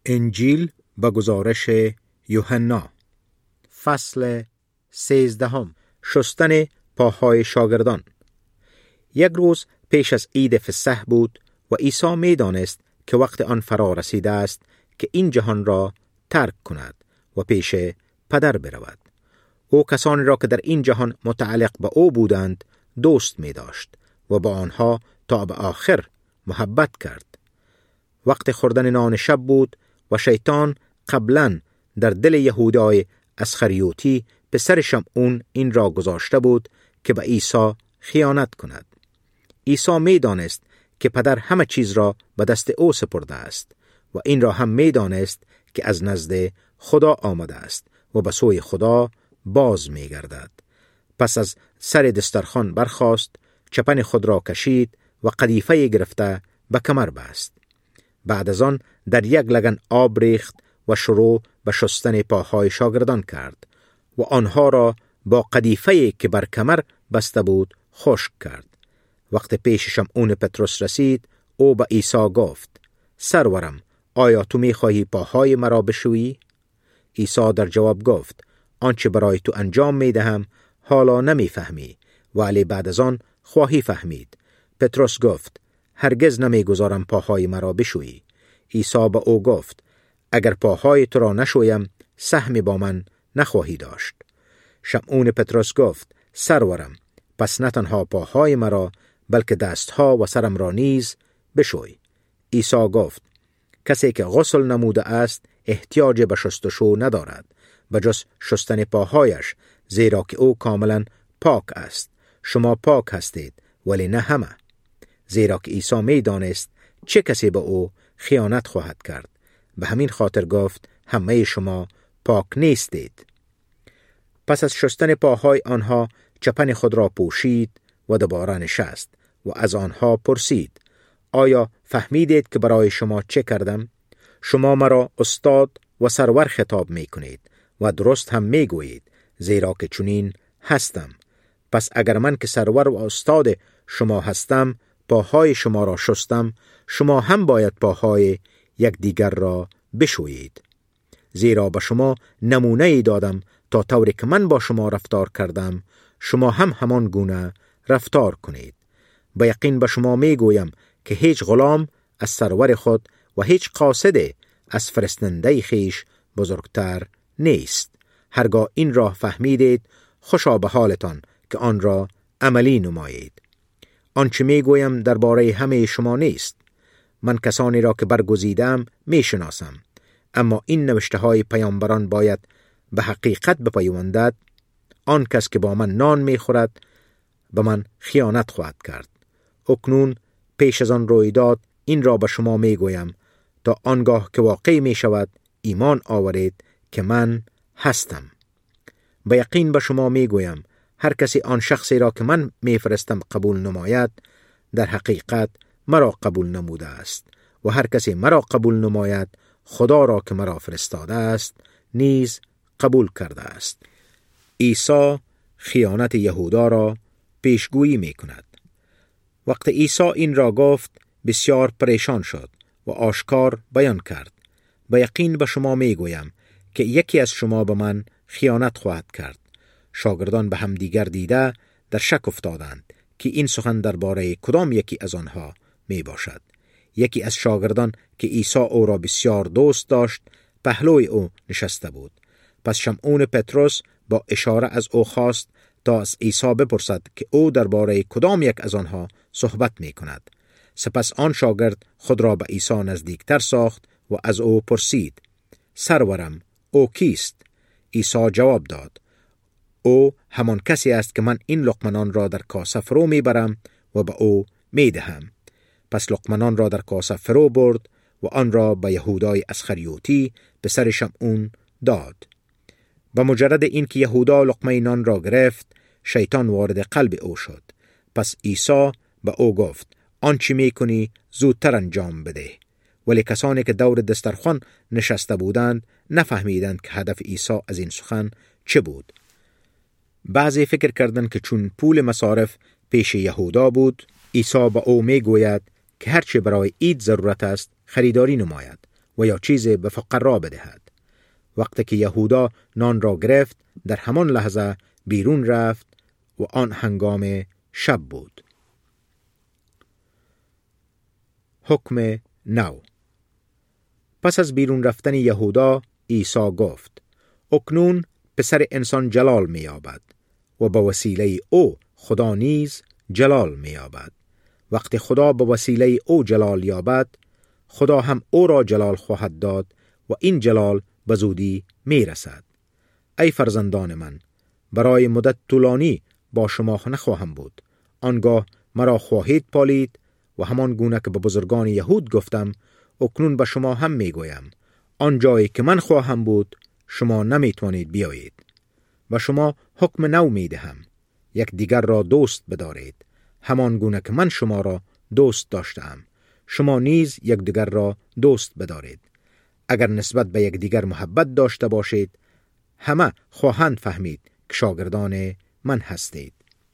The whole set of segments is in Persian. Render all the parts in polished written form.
انجیل به گزارش یوحنا فصل 13. شستن پاهای شاگردان. یک روز پیش از عید فسح بود و عیسی می دانست که وقت آن فرا رسیده است که این جهان را ترک کند و پیش پدر برود. او کسانی را که در این جهان متعلق به او بودند دوست می داشت و با آنها تا به آخر محبت کرد. وقت خوردن نان شب بود و شیطان قبلا در دل یهودای اسخریوتی پسر شمعون این را گذاشته بود که به عیسی خیانت کند. عیسی می دانست که پدر همه چیز را به دست او سپرده است و این را هم می دانست که از نزد خدا آمده است و به سوی خدا باز می گردد. پس از سر دسترخوان برخاست، چپن خود را کشید و قدیفه گرفته به کمر بست. بعد از آن در یک لگن آب ریخت و شروع به شستن پاهای شاگردان کرد و آنها را با قدیفه‌ای که بر کمر بسته بود خشک کرد. وقت پیش شمعون پطرس رسید، او به عیسی گفت: سرورم، آیا تو می‌خواهی پاهای مرا بشویی؟ عیسی در جواب گفت: آنچه برای تو انجام می‌دهم حالا نمی‌فهمی، ولی بعد از آن خواهی فهمید. پطرس گفت: هرگز نمی‌گذارم پاهای مرا بشویی. عیسی به او گفت: اگر پاهای تو را نشویم سهمی با من نخواهی داشت. شمعون پطرس گفت: سرورم، پس نه تنها پاهای مرا بلکه دستها و سرم را نیز بشوی. عیسی گفت: کسی که غسل نموده است احتیاج به شستشو ندارد و جز شستن پاهایش، زیرا که او کاملا پاک است. شما پاک هستید ولی نه همه. زیرا که عیسی می دانست چه کسی به او خیانت خواهد کرد. به همین خاطر گفت: همه شما پاک نیستید. پس از شستن پاهای آنها چپن خود را پوشید و دوباره نشست و از آنها پرسید: آیا فهمیدید که برای شما چه کردم؟ شما مرا استاد و سرور خطاب می کنید و درست هم می گویید، زیرا که چنین هستم. پس اگر من که سرور و استاد شما هستم پاهای شما را شستم، شما هم باید پاهای یک دیگر را بشویید. زیرا به شما نمونه‌ای دادم تا طوری که من با شما رفتار کردم شما هم همان گونه رفتار کنید. به یقین به شما می گویم که هیچ غلام از سرور خود و هیچ قاصد از فرستنده خیش بزرگتر نیست. هرگاه این را فهمیدید خوشا به حالتان که آن را عملی نمایید. آنچه می گویم درباره همه شما نیست. من کسانی را که برگزیدم می شناسم، اما این نوشته های پیامبران باید به حقیقت بپیوندد. آن کس که با من نان می خورد به من خیانت خواهد کرد. اکنون پیش از آن رویداد این را به شما می گویم تا آنگاه که واقع می شود ایمان آورید که من هستم. به یقین به شما می گویم هر کسی آن شخصی را که من می فرستم قبول نماید در حقیقت مرا قبول نموده است و هر کسی مرا قبول نماید خدا را که مرا فرستاده است نیز قبول کرده است. عیسی خیانت یهودا را پیشگویی می کند. وقت عیسی این را گفت بسیار پریشان شد و آشکار بیان کرد: به یقین به شما می گویم که یکی از شما به من خیانت خواهد کرد. شاگردان به هم دیگر دیده در شک افتادند که این سخن درباره کدام یکی از آنها می باشد. یکی از شاگردان که عیسی او را بسیار دوست داشت پهلوی او نشسته بود. پس شمعون پطرس با اشاره از او خواست تا از عیسی بپرسد که او درباره کدام یک از آنها صحبت می کند. سپس آن شاگرد خود را به عیسی نزدیکتر ساخت و از او پرسید: سرورم، او کیست؟ عیسی جواب داد: او همان کسی است که من این لقمنان را در کاسه فرو می برم و به او می دهم. پس لقمنان را در کاسه فرو برد و آن را به یهودای اسخریوتی پسر شمعون داد. به مجرد این که یهودا لقمه نان را گرفت شیطان وارد قلب او شد. پس عیسی به او گفت: آنچه می کنی زودتر انجام بده. ولی کسانی که دور دسترخوان نشسته بودند نفهمیدند که هدف عیسی از این سخن چه بود. بعضی فکر کردند که چون پول مصارف پیش یهودا بود عیسی به او می گوید که هرچه برای عید ضرورت است خریداری نماید و یا چیز به فقرا بدهد. وقتی که یهودا نان را گرفت، در همان لحظه بیرون رفت و آن هنگام شب بود. حکم نو. پس از بیرون رفتن یهودا، عیسی گفت: اکنون پسر انسان جلال می‌یابد و به وسیله او خدا نیز جلال می‌یابد. وقتی خدا به وسیله او جلال یابد، خدا هم او را جلال خواهد داد و این جلال به زودی می‌رسد. ای فرزندان من، برای مدت طولانی با شما نخواهم بود. آنگاه مرا خواهید پالید و همان گونه که به بزرگان یهود گفتم، اکنون به شما هم میگویم: آن جایی که من خواهم بود، شما نمیتوانید بیایید. و شما حکم نو میدهم: یک دیگر را دوست بدارید، همان گونه که من شما را دوست داشتم، شما نیز یک دیگر را دوست بدارید. اگر نسبت به یک دیگر محبت داشته باشید، همه خواهند فهمید که شاگردان من هستید.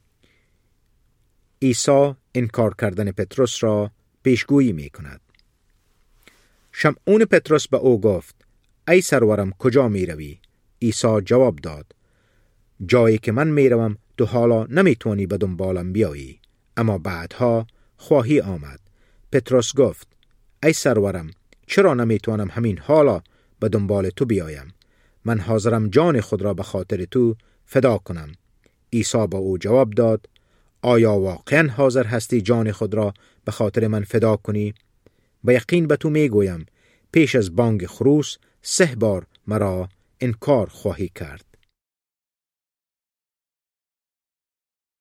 عیسی انکار کردن پتروس را پیشگویی می کند. شمعون پتروس به او گفت: ای سرورم، کجا می روی؟ عیسی جواب داد: جایی که من می روم تو حالا نمی توانی به دنبالم بیایی، اما بعدها خواهی آمد. پتروس گفت: ای سرورم، چرا نمی توانم همین حالا به دنبال تو بیایم؟ من حاضرم جان خود را به خاطر تو فدا کنم. عیسی به او جواب داد: آیا واقعا حاضر هستی جان خود را به خاطر من فدا کنی؟ به یقین به تو می گویم پیش از بانگ خروس 3 بار مرا انکار خواهی کرد.